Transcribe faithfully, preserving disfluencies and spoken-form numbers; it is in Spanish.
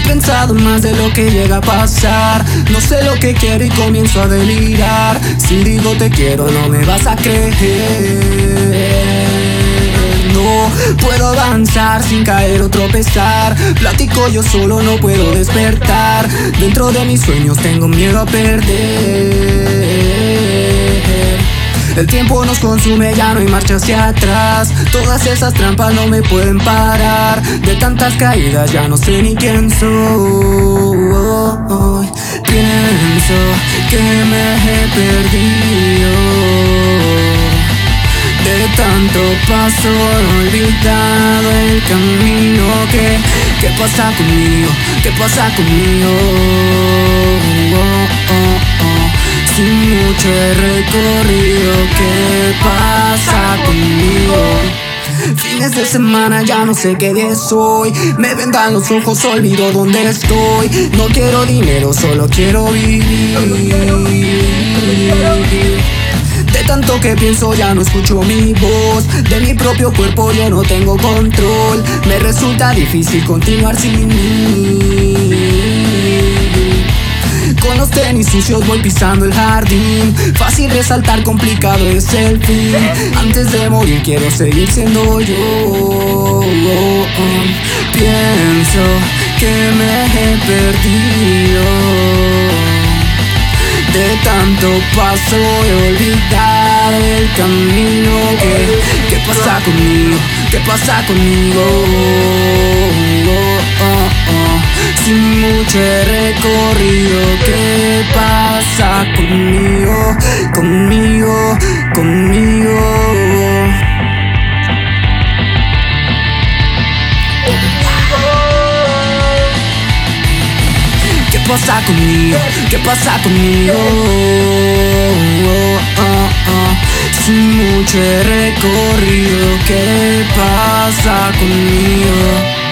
pensado más de lo que llega a pasar. No sé lo que quiero y comienzo a delirar. Si digo te quiero no me vas a creer. No puedo avanzar sin caer o tropezar. Platico yo solo, no puedo despertar. Dentro de mis sueños tengo miedo a perder. El tiempo nos consume, ya no hay marcha hacia atrás. Todas esas trampas no me pueden parar. De tantas caídas ya no sé ni quién soy. Pienso que me he perdido. De tanto paso he olvidado el camino. ¿Qué, qué pasa conmigo? ¿Qué pasa conmigo? Oh, oh, oh. Sin mucho he recorrido. ¿Qué pasa conmigo? Fines de semana ya no sé qué día soy. Me vendan los ojos, olvido dónde estoy. No quiero dinero, solo quiero vivir. De tanto que pienso ya no escucho mi voz. De mi propio cuerpo yo no tengo control. Me resulta difícil continuar sin mí. Con los tenis sucios voy pisando el jardín. Fácil resaltar, complicado es el fin. Antes de morir quiero seguir siendo yo. Oh, oh. Pienso que me he perdido. De tanto paso he olvidado el camino. ¿Qué, qué pasa conmigo? ¿Qué pasa conmigo? Oh, oh, oh. Sin mucho he recorrido. ¿Qué pasa conmigo? Conmigo, conmigo. ¿Qué pasa conmigo? ¿Qué pasa conmigo? Oh, oh, oh. Sin mucho he recorrido. ¿Qué pasa conmigo?